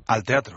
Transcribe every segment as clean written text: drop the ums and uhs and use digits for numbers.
al teatro.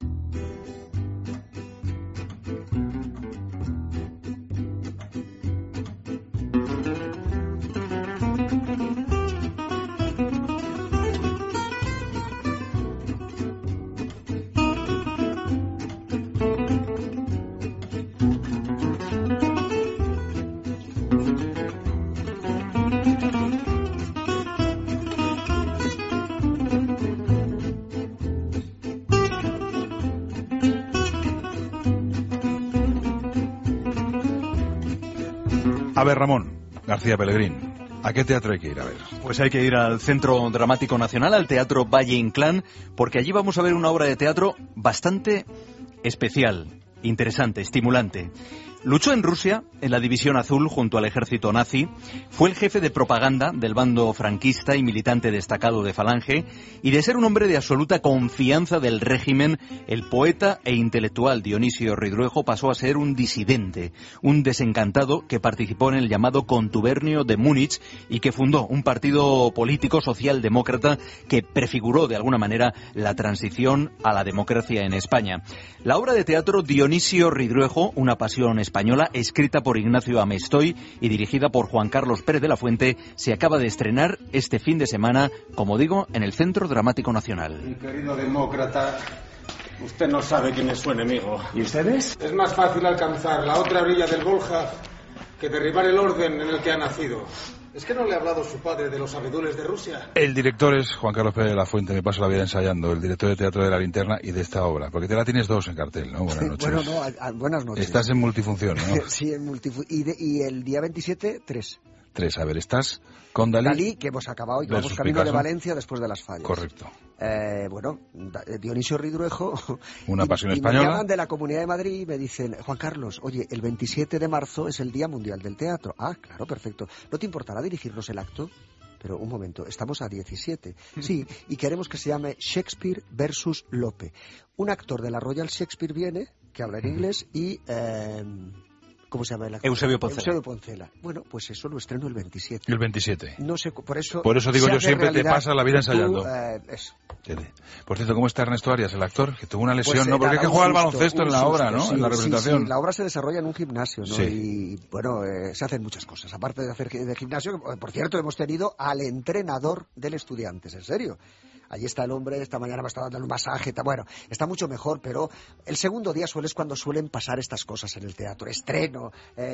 A ver, Ramón García Pellegrín, ¿a qué teatro hay que ir a ver? Pues hay que ir al Centro Dramático Nacional, al Teatro Valle Inclán, porque allí vamos a ver una obra de teatro bastante especial, interesante, estimulante. Luchó en Rusia, en la División Azul, junto al ejército nazi. Fue el jefe de propaganda del bando franquista y militante destacado de Falange. Y de ser un hombre de absoluta confianza del régimen, el poeta e intelectual Dionisio Ridruejo pasó a ser un disidente, un desencantado que participó en el llamado Contubernio de Múnich y que fundó un partido político socialdemócrata que prefiguró de alguna manera la transición a la democracia en España. La obra de teatro Dionisio Ridruejo, una pasión española, escrita por Ignacio Amestoy y dirigida por Juan Carlos Pérez de la Fuente, se acaba de estrenar este fin de semana, como digo, en el Centro Dramático Nacional. Mi querido demócrata, usted no sabe quién es su enemigo. ¿Y ustedes? Es más fácil alcanzar la otra orilla del Volga que derribar el orden en el que ha nacido. ¿Es que no le ha hablado su padre de los abedules de Rusia? El director es Juan Carlos Pérez de la Fuente, me paso la vida ensayando, el director de Teatro de la Linterna y de esta obra, porque te la tienes dos en cartel, ¿no? Buenas noches. Bueno, buenas noches. Estás en multifunción, ¿no? Sí, en multifunción. Y el día 27, 3. A ver, estás con Dalí, que hemos acabado y que vamos camino de Valencia después de las fallas. Correcto. Dionisio Ridruejo. Una pasión española. Me llaman de la Comunidad de Madrid y me dicen, Juan Carlos, oye, el 27 de marzo es el Día Mundial del Teatro. Ah, claro, perfecto. ¿No te importará dirigirnos el acto? Pero un momento, estamos a 17. Sí, y queremos que se llame Shakespeare versus Lope. Un actor de la Royal Shakespeare viene, que habla en inglés, y... ¿cómo se llama el actor? Eusebio Poncela. Eusebio Poncela. Bueno, pues eso lo estreno el 27. El 27. No sé, por eso digo yo, siempre te pasa la vida ensayando. Eso. Por cierto, ¿cómo está Ernesto Arias, el actor? Que tuvo una lesión, pues, ¿no? Porque hay que jugar al baloncesto en la obra, ¿no? Sí, en la representación. Sí, la obra se desarrolla en un gimnasio, ¿no? Sí. Y, bueno, se hacen muchas cosas. Aparte de hacer de gimnasio, por cierto, hemos tenido al entrenador del Estudiantes, en serio. Allí está el hombre, esta mañana me ha estado dando un masaje, bueno, está mucho mejor, pero el segundo día es cuando suelen pasar estas cosas en el teatro, estreno,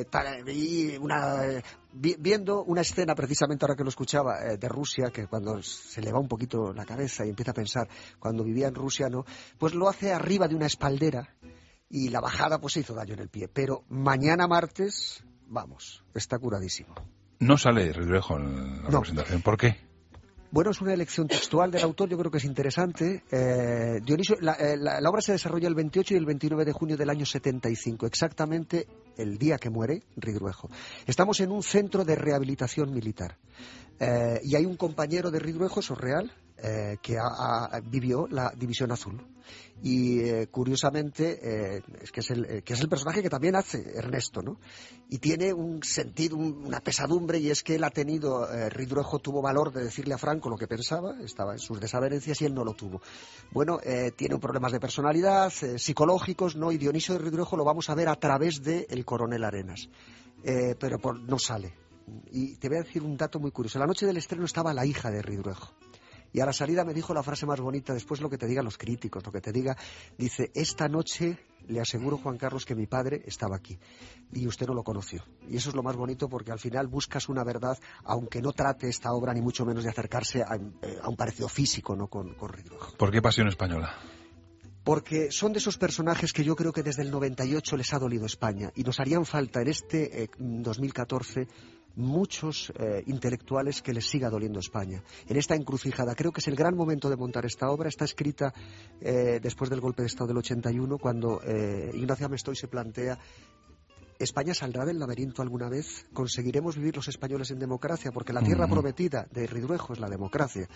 viendo una escena precisamente ahora que lo escuchaba, de Rusia, que cuando se le va un poquito la cabeza y empieza a pensar, cuando vivía en Rusia, ¿no? Pues lo hace arriba de una espaldera y la bajada pues se hizo daño en el pie, pero mañana martes, vamos, está curadísimo. No sale Ridruejo en la representación, ¿por qué? Bueno, es una elección textual del autor, yo creo que es interesante. Dionisio, la obra se desarrolla el 28 y el 29 de junio del año 75, exactamente el día que muere Ridruejo. Estamos en un centro de rehabilitación militar y hay un compañero de Ridruejo, eso es real, que vivió la División Azul. Y curiosamente que es el personaje que también hace Ernesto, ¿no? Y tiene un sentido, una pesadumbre, y es que él ha tenido, Ridruejo tuvo valor de decirle a Franco lo que pensaba, estaba en sus desavenencias y él no lo tuvo. Bueno, tiene problemas de personalidad, psicológicos, ¿no? Y Dionisio de Ridruejo lo vamos a ver a través de el coronel Arenas, pero no sale. Y te voy a decir un dato muy curioso. La noche del estreno estaba la hija de Ridruejo. Y a la salida me dijo la frase más bonita, después lo que te digan los críticos, lo que te diga, dice, esta noche le aseguro, Juan Carlos, que mi padre estaba aquí y usted no lo conoció. Y eso es lo más bonito, porque al final buscas una verdad, aunque no trate esta obra ni mucho menos de acercarse a un parecido físico, ¿no? con Ridruejo. ¿Por qué pasión española? Porque son de esos personajes que yo creo que desde el 98 les ha dolido España y nos harían falta en este 2014 muchos intelectuales que les siga doliendo España. En esta encrucijada creo que es el gran momento de montar esta obra. Está escrita después del golpe de Estado del 81, cuando Ignacio Amestoy se plantea ¿España saldrá del laberinto alguna vez? ¿Conseguiremos vivir los españoles en democracia? Porque la tierra prometida de Ridruejo es la democracia.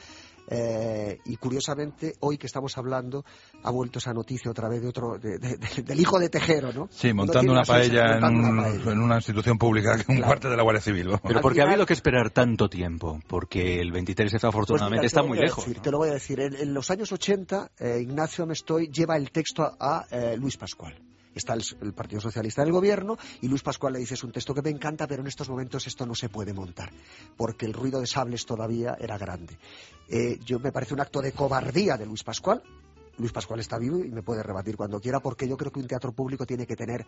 Y curiosamente, hoy que estamos hablando, ha vuelto esa noticia otra vez del hijo de Tejero, ¿no? Sí, montando una paella en una institución pública, que un cuartel de la Guardia Civil. ¿No? Pero ¿por qué ha habido que esperar tanto tiempo? Porque el 23F afortunadamente está muy lejos. Te lo voy a decir. En los años 80, Ignacio Amestoy lleva el texto a Luis Pascual. Está el Partido Socialista del Gobierno y Luis Pascual le dice: es un texto que me encanta, pero en estos momentos esto no se puede montar, porque el ruido de sables todavía era grande. Me parece un acto de cobardía de Luis Pascual. Luis Pascual está vivo y me puede rebatir cuando quiera, porque yo creo que un teatro público tiene que tener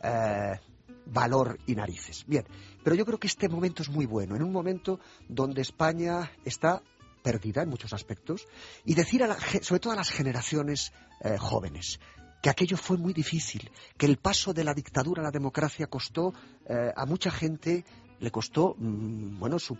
valor y narices. Bien, pero yo creo que este momento es muy bueno, en un momento donde España está perdida en muchos aspectos, y decir sobre todo a las generaciones jóvenes, que aquello fue muy difícil, que el paso de la dictadura a la democracia costó a mucha gente, le costó su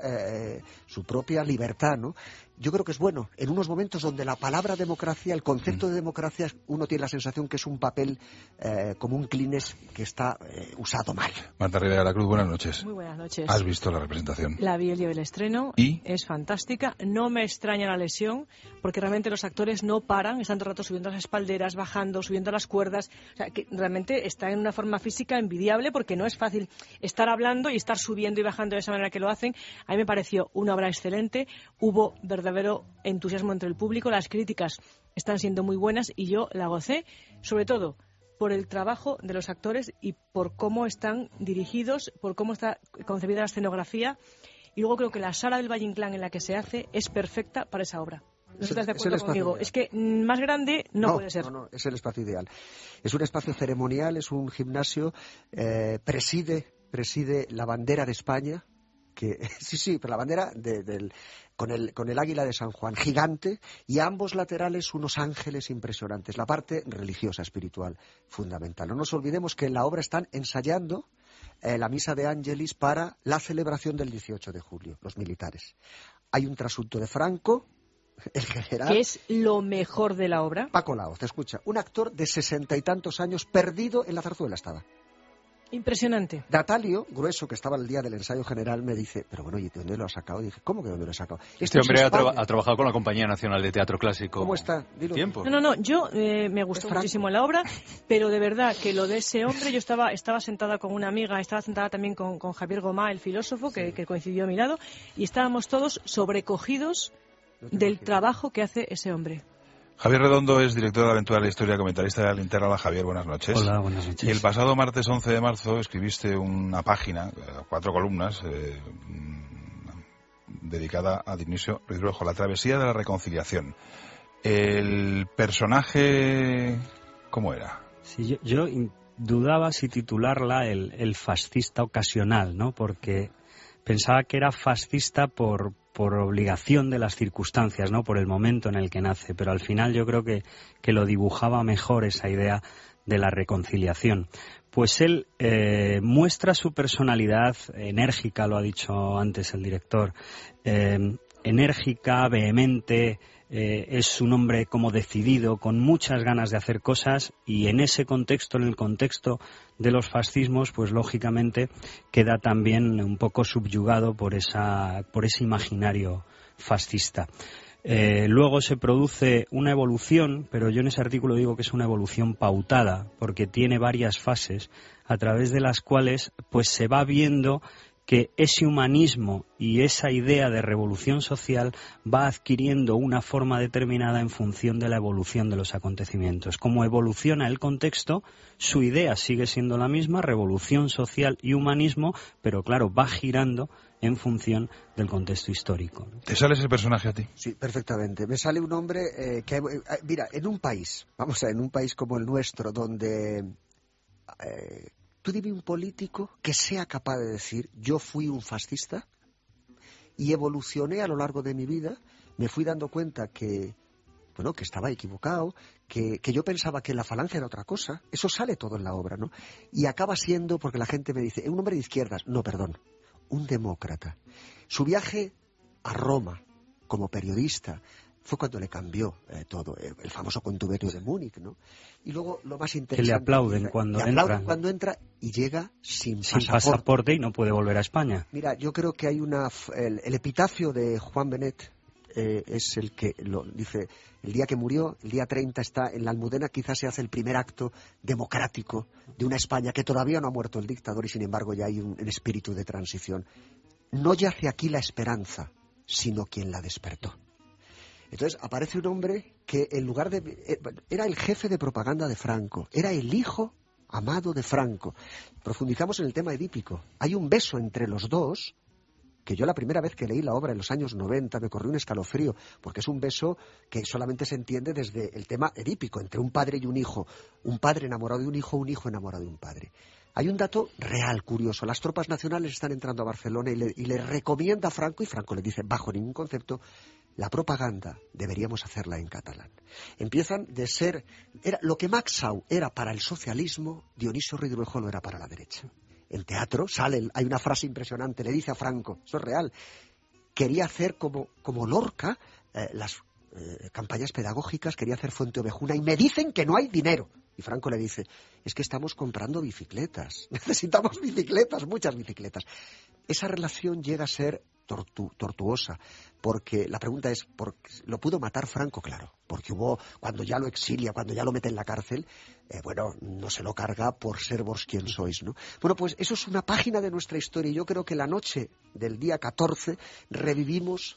propia libertad, ¿no? Yo creo que es bueno, en unos momentos donde la palabra democracia, el concepto de democracia, uno tiene la sensación que es un papel como un Kleenex que está usado mal. Marta Rivera de la Cruz, buenas noches. Muy buenas noches. ¿Has visto la representación? La vi el día del estreno. ¿Y? Es fantástica. No me extraña la lesión, porque realmente los actores no paran, están todo el rato subiendo las espalderas, bajando, subiendo las cuerdas. O sea, que realmente está en una forma física envidiable, porque no es fácil estar hablando y estar subiendo y bajando de esa manera que lo hacen. A mí me pareció una obra excelente. Hubo verdadero entusiasmo entre el público, las críticas están siendo muy buenas y yo la gocé, sobre todo por el trabajo de los actores y por cómo están dirigidos, por cómo está concebida la escenografía, y luego creo que la sala del Valle Inclán en la que se hace es perfecta para esa obra. ¿No estás de acuerdo conmigo? Es que más grande no puede ser. No, es el espacio ideal. Es un espacio ceremonial, es un gimnasio, preside la bandera de España, pero la bandera con el águila de San Juan, gigante, y a ambos laterales unos ángeles impresionantes, la parte religiosa, espiritual, fundamental. No nos olvidemos que en la obra están ensayando la misa de Ángelis para la celebración del 18 de julio, los militares. Hay un trasunto de Franco, el general... ¿Qué es lo mejor de la obra? Paco Laoz, escucha, un actor de 60 y tantos años perdido en la zarzuela estaba. Impresionante. Natalio Grueso, que estaba el día del ensayo general, me dice: pero bueno, ¿y de dónde lo has sacado? Y dije: ¿cómo que de dónde lo he sacado? Este hombre ha trabajado con la Compañía Nacional de Teatro Clásico. ¿Cómo está? Dilo. ¿Tiempo? No, yo me gustó muchísimo la obra, pero de verdad que lo de ese hombre, yo estaba sentada con una amiga, estaba sentada también con Javier Gomá, el filósofo, que coincidió a mi lado, y estábamos todos sobrecogidos del trabajo que hace ese hombre. Javier Redondo es director de la Aventura de la Historia, comentarista de la Linterna. Hola, Javier, buenas noches. Hola, buenas noches. Y el pasado martes 11 de marzo escribiste una página, 4 columnas, dedicada a Dionisio Ridruejo, La travesía de la reconciliación. El personaje, ¿cómo era? Sí, yo dudaba si titularla el fascista ocasional, ¿no? Porque pensaba que era fascista por obligación de las circunstancias, ¿no? Por el momento en el que nace, pero al final yo creo que lo dibujaba mejor esa idea de la reconciliación. Pues él muestra su personalidad enérgica, lo ha dicho antes el director, enérgica, vehemente, es un hombre como decidido, con muchas ganas de hacer cosas, y en ese contexto, en el contexto de los fascismos, pues lógicamente queda también un poco subyugado por ese imaginario fascista. Luego se produce una evolución, pero yo en ese artículo digo que es una evolución pautada, porque tiene varias fases a través de las cuales pues se va viendo que ese humanismo y esa idea de revolución social va adquiriendo una forma determinada en función de la evolución de los acontecimientos. Como evoluciona el contexto, su idea sigue siendo la misma, revolución social y humanismo, pero claro, va girando en función del contexto histórico. ¿Te sale ese personaje a ti? Sí, perfectamente. Me sale un hombre que, mira, en un país como el nuestro, donde... tú dime un político que sea capaz de decir: yo fui un fascista y evolucioné a lo largo de mi vida, me fui dando cuenta que estaba equivocado, que yo pensaba que la falange era otra cosa. Eso sale todo en la obra, ¿no? Y acaba siendo, porque la gente me dice, un hombre de izquierdas. No, perdón, un demócrata. Su viaje a Roma como periodista, fue cuando le cambió todo, el famoso contuberno de Múnich, ¿no? Y luego lo más interesante... Que le aplauden cuando entra y llega sin pasaporte y no puede volver a España. Mira, yo creo que hay el epitafio de Juan Benet es el que lo dice, el día que murió, el día 30, está en la Almudena, quizás se hace el primer acto democrático de una España que todavía no ha muerto el dictador y sin embargo ya hay un espíritu de transición. No yace aquí la esperanza, sino quien la despertó. Entonces aparece un hombre que en lugar de... era el jefe de propaganda de Franco, era el hijo amado de Franco. Profundizamos en el tema edípico. Hay un beso entre los dos, que yo la primera vez que leí la obra en los años 90 me corrió un escalofrío, porque es un beso que solamente se entiende desde el tema edípico, entre un padre y un hijo, un padre enamorado de un hijo enamorado de un padre. Hay un dato real, curioso. Las tropas nacionales están entrando a Barcelona y le recomienda a Franco, y Franco le dice, bajo ningún concepto, la propaganda deberíamos hacerla en catalán. Empiezan de ser... lo que Maxau era para el socialismo, Dionisio Ridruejo lo era para la derecha. En teatro hay una frase impresionante, le dice a Franco, eso es real, quería hacer como Lorca las campañas pedagógicas, quería hacer Fuente Ovejuna, y me dicen que no hay dinero. Y Franco le dice, es que estamos comprando bicicletas, necesitamos bicicletas, muchas bicicletas. Esa relación llega a ser tortuosa, porque la pregunta es, ¿lo pudo matar Franco? Claro, porque cuando ya lo exilia, cuando ya lo mete en la cárcel, no se lo carga por ser vos quien sois, ¿no? Bueno, pues eso es una página de nuestra historia, y yo creo que la noche del día 14 revivimos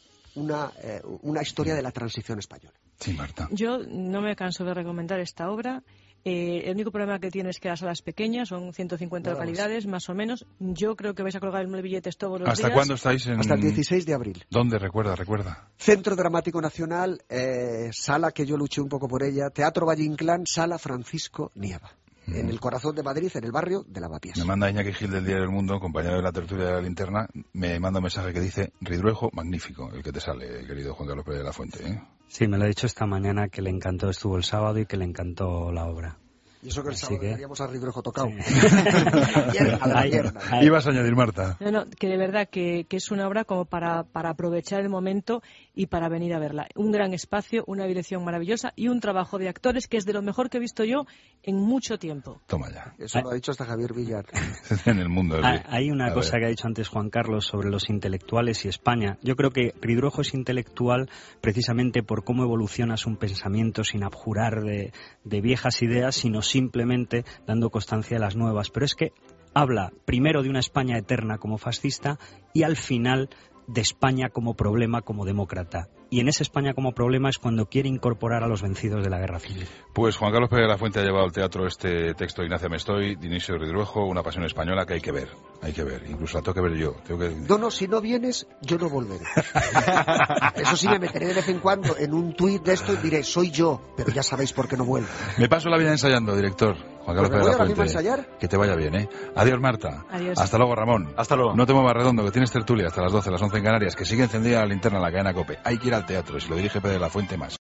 una historia de la transición española. Sí, Marta. Yo no me canso de recomendar esta obra. El único problema que tiene es que la sala es pequeña, son 150 localidades, más o menos. Yo creo que vais a colgar billetes todos los días. ¿Hasta cuándo estáis Hasta el 16 de abril. ¿Dónde? Recuerda. Centro Dramático Nacional, sala que yo luché un poco por ella, Teatro Valle Inclán, sala Francisco Nieva. En el corazón de Madrid, en el barrio de Lavapiés. Me manda Iñaki Gil del Diario El Mundo, compañero de la tertulia de la linterna, me manda un mensaje que dice, Ridruejo, magnífico, el que te sale, querido Juan Carlos Pérez de la Fuente, ¿eh? Sí, me lo ha dicho esta mañana, que le encantó, estuvo el sábado y que le encantó la obra. Y eso que el sábado teníamos a Ridruejo tocado. Sí. Ibas a añadir, Marta. No, que de verdad que es una obra como para aprovechar el momento y para venir a verla. Un gran espacio, una dirección maravillosa y un trabajo de actores que es de lo mejor que he visto yo en mucho tiempo. Toma ya. Eso lo ha dicho hasta Javier Villar. En el mundo. Hay una cosa que ha dicho antes Juan Carlos sobre los intelectuales y España. Yo creo que Ridruejo es intelectual precisamente por cómo evoluciona su pensamiento sin abjurar de viejas ideas, sino simplemente dando constancia de las nuevas. Pero es que habla primero de una España eterna como fascista y al final de España como problema, como demócrata. Y en esa España como problema es cuando quiere incorporar a los vencidos de la Guerra Civil. Pues Juan Carlos Pérez de la Fuente ha llevado al teatro este texto de Ignacia Mestoy, Dionisio Ridruejo, una pasión española que hay que ver. Incluso la tengo que ver yo. No, si no vienes, yo no volveré. Eso sí, me meteré de vez en cuando en un tuit de esto y diré, soy yo, pero ya sabéis por qué no vuelvo. Me paso la vida ensayando, director. Juan Carlos Pérez de la Fuente. ¿Me voy ahora mismo a ensayar? Que te vaya bien, ¿eh? Adiós, Marta. Adiós. Hasta luego, Ramón. Hasta luego. No te muevas, Redondo, que tienes tertulia hasta las 12, las 11 en Canarias, que sigue encendida la linterna en la cadena COPE. Hay que ir al teatro, si lo dirige Pérez de la Fuente más.